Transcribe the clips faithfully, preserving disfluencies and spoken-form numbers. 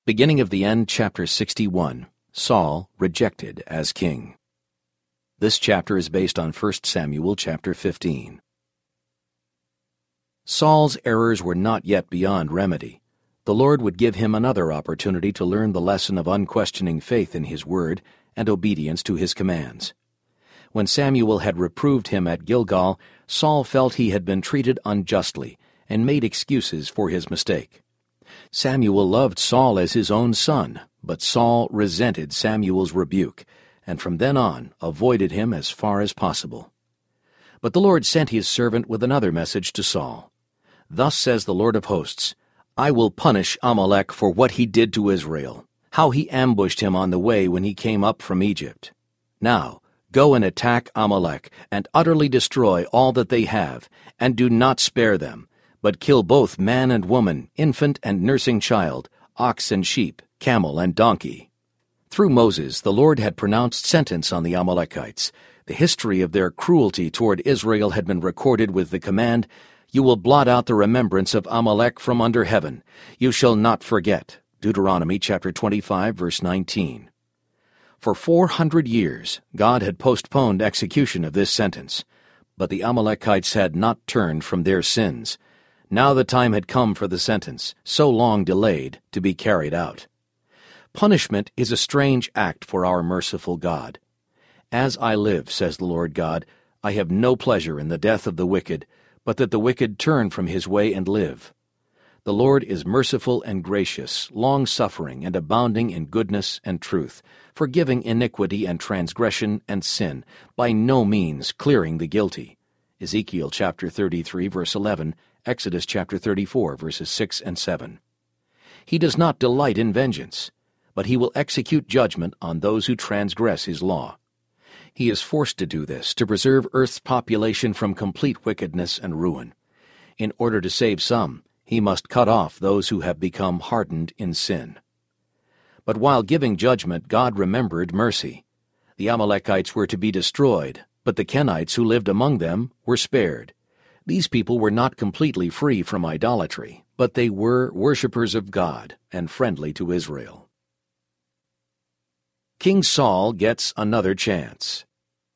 Beginning of the End, chapter sixty-one. Saul rejected as king. This chapter is based on First Samuel chapter fifteen. Saul's errors were not yet beyond remedy. The Lord would give him another opportunity to learn the lesson of unquestioning faith in His word and obedience to His commands. When Samuel had reproved him at Gilgal, Saul felt he had been treated unjustly and made excuses for his mistake. Samuel loved Saul as his own son, but Saul resented Samuel's rebuke, and from then on avoided him as far as possible. But the Lord sent His servant with another message to Saul. Thus says the Lord of hosts, I will punish Amalek for what he did to Israel, how he ambushed him on the way when he came up from Egypt. Now, go and attack Amalek, and utterly destroy all that they have, and do not spare them, but kill both man and woman, infant and nursing child, ox and sheep, camel and donkey. Through Moses, the Lord had pronounced sentence on the Amalekites. The history of their cruelty toward Israel had been recorded with the command, You will blot out the remembrance of Amalek from under heaven. You shall not forget. Deuteronomy chapter twenty-five, verse nineteen. For four hundred years, God had postponed execution of this sentence, but the Amalekites had not turned from their sins. Now the time had come for the sentence, so long delayed, to be carried out. Punishment is a strange act for our merciful God. As I live, says the Lord God, I have no pleasure in the death of the wicked, but that the wicked turn from his way and live. The Lord is merciful and gracious, long-suffering and abounding in goodness and truth, forgiving iniquity and transgression and sin, by no means clearing the guilty. Ezekiel chapter thirty-three, verse eleven, Exodus chapter thirty-four, verses six and seven. He does not delight in vengeance, but He will execute judgment on those who transgress His law. He is forced to do this to preserve Earth's population from complete wickedness and ruin. In order to save some, He must cut off those who have become hardened in sin. But while giving judgment, God remembered mercy. The Amalekites were to be destroyed, but the Kenites who lived among them were spared. These people were not completely free from idolatry, but they were worshippers of God and friendly to Israel. King Saul gets another chance.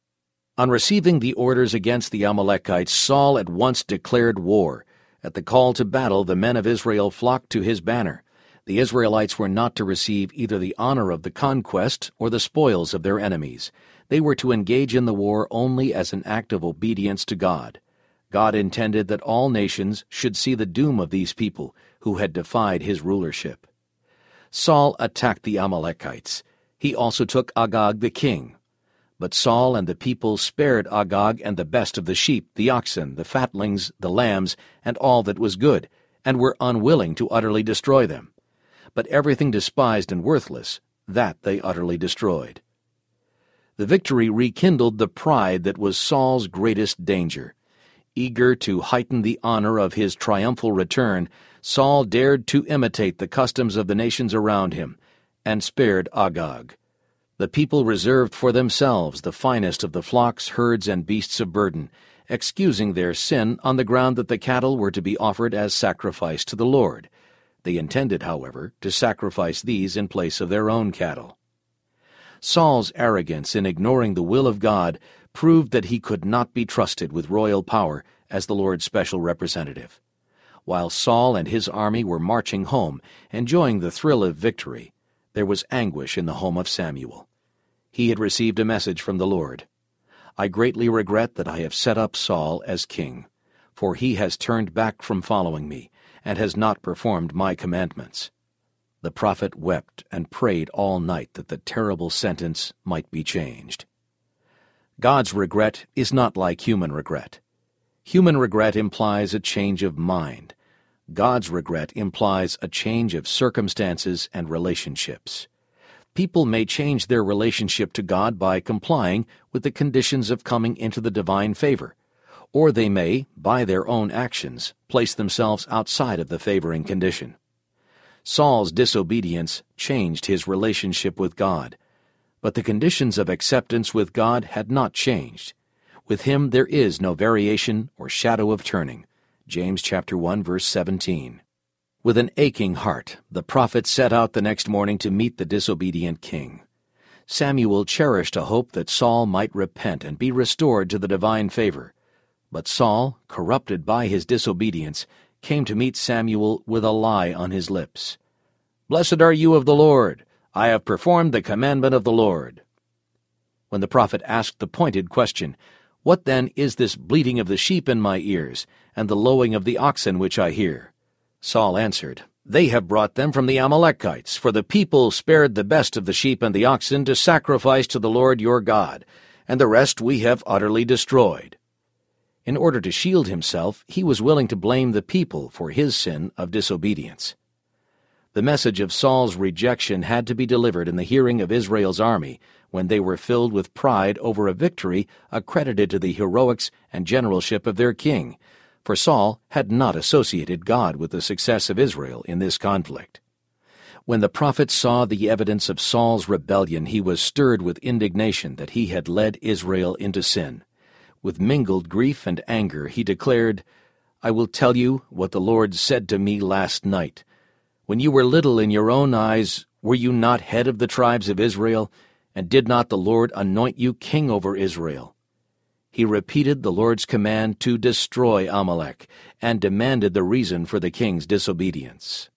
On receiving the orders against the Amalekites, Saul at once declared war. At the call to battle, the men of Israel flocked to his banner. The Israelites were not to receive either the honor of the conquest or the spoils of their enemies. They were to engage in the war only as an act of obedience to God. God intended that all nations should see the doom of these people who had defied His rulership. Saul attacked the Amalekites. He also took Agag the king. But Saul and the people spared Agag and the best of the sheep, the oxen, the fatlings, the lambs, and all that was good, and were unwilling to utterly destroy them. But everything despised and worthless, that they utterly destroyed. The victory rekindled the pride that was Saul's greatest danger. Eager to heighten the honor of his triumphal return, Saul dared to imitate the customs of the nations around him, and spared Agag. The people reserved for themselves the finest of the flocks, herds, and beasts of burden, excusing their sin on the ground that the cattle were to be offered as sacrifice to the Lord. They intended, however, to sacrifice these in place of their own cattle. Saul's arrogance in ignoring the will of God proved that he could not be trusted with royal power as the Lord's special representative. While Saul and his army were marching home, enjoying the thrill of victory, there was anguish in the home of Samuel. He had received a message from the Lord. I greatly regret that I have set up Saul as king, for he has turned back from following me, and has not performed my commandments. The prophet wept and prayed all night that the terrible sentence might be changed. God's regret is not like human regret. Human regret implies a change of mind. God's regret implies a change of circumstances and relationships. People may change their relationship to God by complying with the conditions of coming into the divine favor, or they may, by their own actions, place themselves outside of the favoring condition. Saul's disobedience changed his relationship with God, but the conditions of acceptance with God had not changed. With Him there is no variation or shadow of turning. James chapter one, verse seventeen. With an aching heart, the prophet set out the next morning to meet the disobedient king. Samuel cherished a hope that Saul might repent and be restored to the divine favor. But Saul, corrupted by his disobedience, came to meet Samuel with a lie on his lips. "Blessed are you of the Lord. I have performed the commandment of the Lord." When the prophet asked the pointed question, "What then is this bleating of the sheep in my ears, and the lowing of the oxen which I hear?" Saul answered, "They have brought them from the Amalekites, for the people spared the best of the sheep and the oxen to sacrifice to the Lord your God, and the rest we have utterly destroyed." In order to shield himself, he was willing to blame the people for his sin of disobedience. The message of Saul's rejection had to be delivered in the hearing of Israel's army when they were filled with pride over a victory accredited to the heroics and generalship of their king, for Saul had not associated God with the success of Israel in this conflict. When the prophet saw the evidence of Saul's rebellion, he was stirred with indignation that he had led Israel into sin. With mingled grief and anger, he declared, "I will tell you what the Lord said to me last night. When you were little in your own eyes, were you not head of the tribes of Israel? And did not the Lord anoint you king over Israel?" He repeated the Lord's command to destroy Amalek, and demanded the reason for the king's disobedience.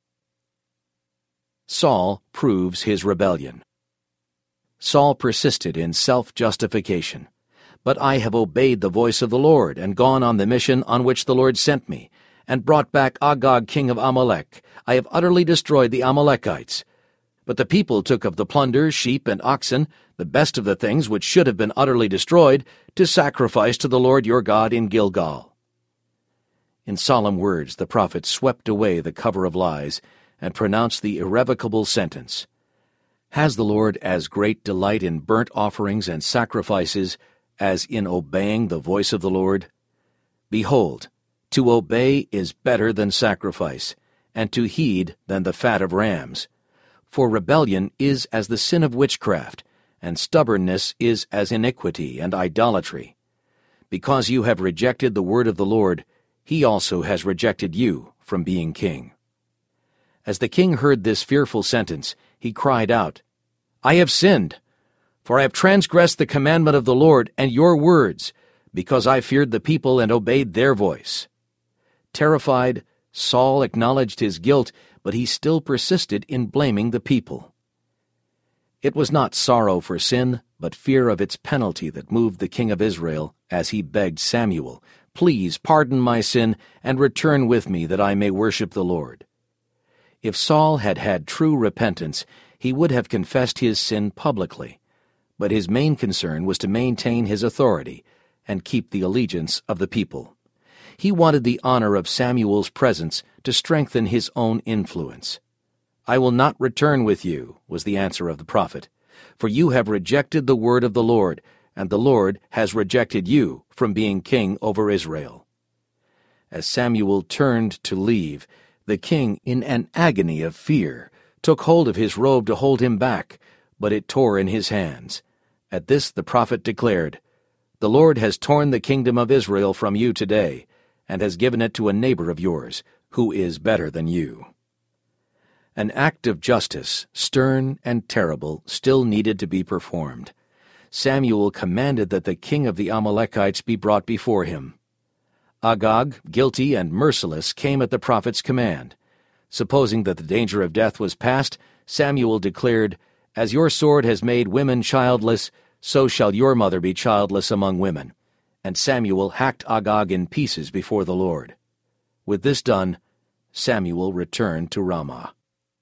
Saul proves his rebellion. Saul persisted in self-justification. "But I have obeyed the voice of the Lord, and gone on the mission on which the Lord sent me, and brought back Agag king of Amalek. I have utterly destroyed the Amalekites. But the people took of the plunder, sheep and oxen, the best of the things which should have been utterly destroyed, to sacrifice to the Lord your God in Gilgal." In solemn words the prophet swept away the cover of lies and pronounced the irrevocable sentence. Has the Lord as great delight in burnt offerings and sacrifices as in obeying the voice of the Lord? Behold, to obey is better than sacrifice, and to heed than the fat of rams. For rebellion is as the sin of witchcraft, and stubbornness is as iniquity and idolatry. Because you have rejected the word of the Lord, he also has rejected you from being king. As the king heard this fearful sentence, he cried out, "I have sinned, for I have transgressed the commandment of the Lord and your words, because I feared the people and obeyed their voice." Terrified, Saul acknowledged his guilt, but he still persisted in blaming the people. It was not sorrow for sin, but fear of its penalty that moved the king of Israel as he begged Samuel, "Please pardon my sin and return with me that I may worship the Lord." If Saul had had true repentance, he would have confessed his sin publicly, but his main concern was to maintain his authority and keep the allegiance of the people. He wanted the honor of Samuel's presence to strengthen his own influence. "I will not return with you," was the answer of the prophet, "for you have rejected the word of the Lord, and the Lord has rejected you from being king over Israel." As Samuel turned to leave, the king, in an agony of fear, took hold of his robe to hold him back, but it tore in his hands. At this the prophet declared, "The Lord has torn the kingdom of Israel from you today, and has given it to a neighbor of yours, who is better than you." An act of justice, stern and terrible, still needed to be performed. Samuel commanded that the king of the Amalekites be brought before him. Agag, guilty and merciless, came at the prophet's command. Supposing that the danger of death was past, Samuel declared, "As your sword has made women childless, so shall your mother be childless among women." And Samuel hacked Agag in pieces before the Lord. With this done, Samuel returned to Ramah.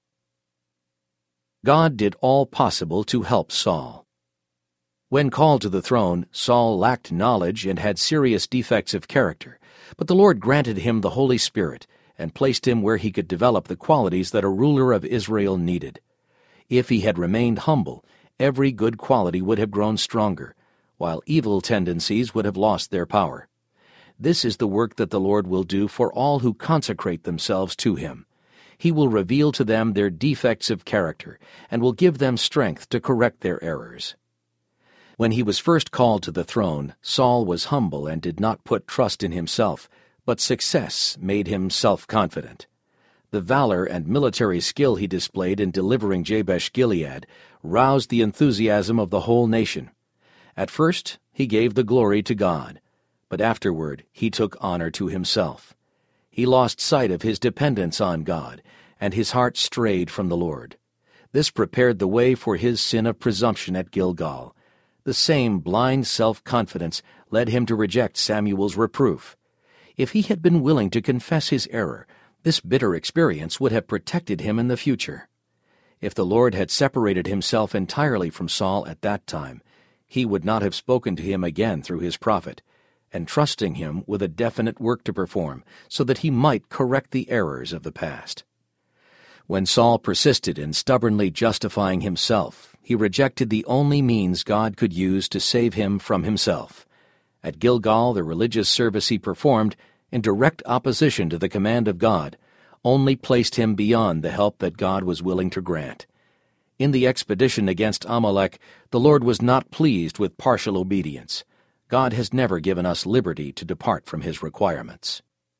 God did all possible to help Saul. When called to the throne, Saul lacked knowledge and had serious defects of character, but the Lord granted him the Holy Spirit and placed him where he could develop the qualities that a ruler of Israel needed. If he had remained humble, every good quality would have grown stronger, while evil tendencies would have lost their power. This is the work that the Lord will do for all who consecrate themselves to him. He will reveal to them their defects of character and will give them strength to correct their errors. When he was first called to the throne, Saul was humble and did not put trust in himself, but success made him self-confident. The valor and military skill he displayed in delivering Jabesh-Gilead roused the enthusiasm of the whole nation. At first, he gave the glory to God, but afterward he took honor to himself. He lost sight of his dependence on God, and his heart strayed from the Lord. This prepared the way for his sin of presumption at Gilgal. The same blind self-confidence led him to reject Samuel's reproof. If he had been willing to confess his error, this bitter experience would have protected him in the future. If the Lord had separated himself entirely from Saul at that time, he would not have spoken to him again through his prophet, entrusting him with a definite work to perform so that he might correct the errors of the past. When Saul persisted in stubbornly justifying himself, he rejected the only means God could use to save him from himself. At Gilgal, the religious service he performed, in direct opposition to the command of God, only placed him beyond the help that God was willing to grant. In the expedition against Amalek, the Lord was not pleased with partial obedience. God has never given us liberty to depart from his requirements.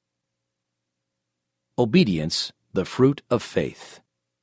Obedience, the fruit of faith.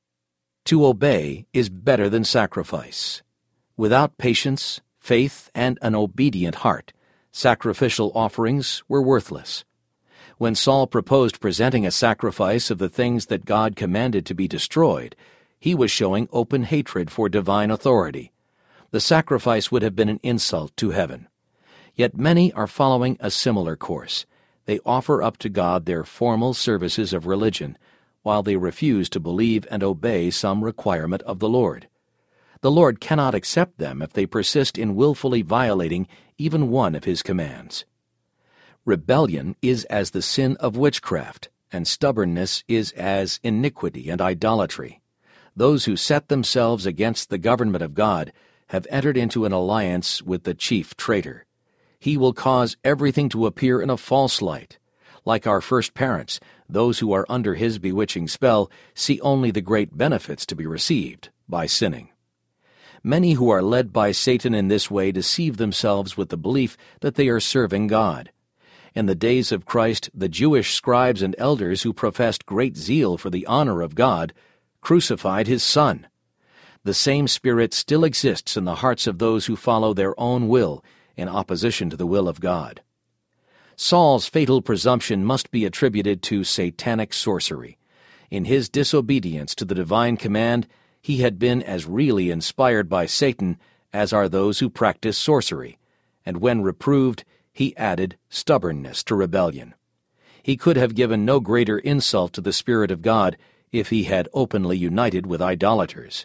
To obey is better than sacrifice. Without patience, faith, and an obedient heart, sacrificial offerings were worthless. When Saul proposed presenting a sacrifice of the things that God commanded to be destroyed, he was showing open hatred for divine authority. The sacrifice would have been an insult to heaven. Yet many are following a similar course. They offer up to God their formal services of religion, while they refuse to believe and obey some requirement of the Lord. The Lord cannot accept them if they persist in willfully violating even one of his commands. Rebellion is as the sin of witchcraft, and stubbornness is as iniquity and idolatry. Those who set themselves against the government of God have entered into an alliance with the chief traitor. He will cause everything to appear in a false light. Like our first parents, those who are under his bewitching spell see only the great benefits to be received by sinning. Many who are led by Satan in this way deceive themselves with the belief that they are serving God. In the days of Christ, the Jewish scribes and elders who professed great zeal for the honor of God crucified his Son. The same spirit still exists in the hearts of those who follow their own will in opposition to the will of God. Saul's fatal presumption must be attributed to satanic sorcery. In his disobedience to the divine command, he had been as really inspired by Satan as are those who practice sorcery, and when reproved, he added stubbornness to rebellion. He could have given no greater insult to the Spirit of God if he had openly united with idolaters.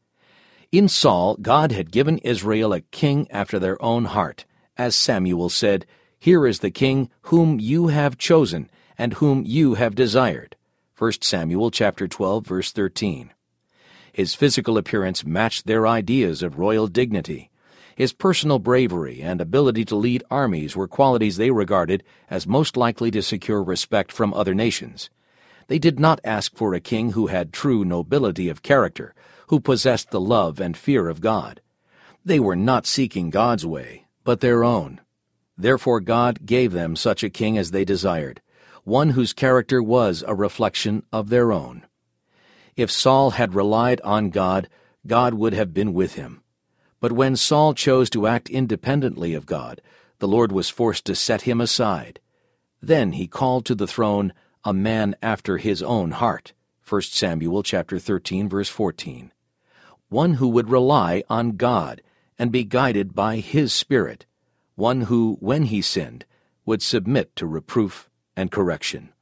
In Saul, God had given Israel a king after their own heart, as Samuel said, "Here is the king whom you have chosen, and whom you have desired." First Samuel chapter twelve, verse thirteen. His physical appearance matched their ideas of royal dignity. His personal bravery and ability to lead armies were qualities they regarded as most likely to secure respect from other nations. They did not ask for a king who had true nobility of character, who possessed the love and fear of God. They were not seeking God's way, but their own. Therefore God gave them such a king as they desired, one whose character was a reflection of their own. If Saul had relied on God, God would have been with him. But when Saul chose to act independently of God, the Lord was forced to set him aside. Then he called to the throne a man after his own heart. First Samuel chapter thirteen, verse fourteen. One who would rely on God and be guided by his Spirit. One who, when he sinned, would submit to reproof and correction.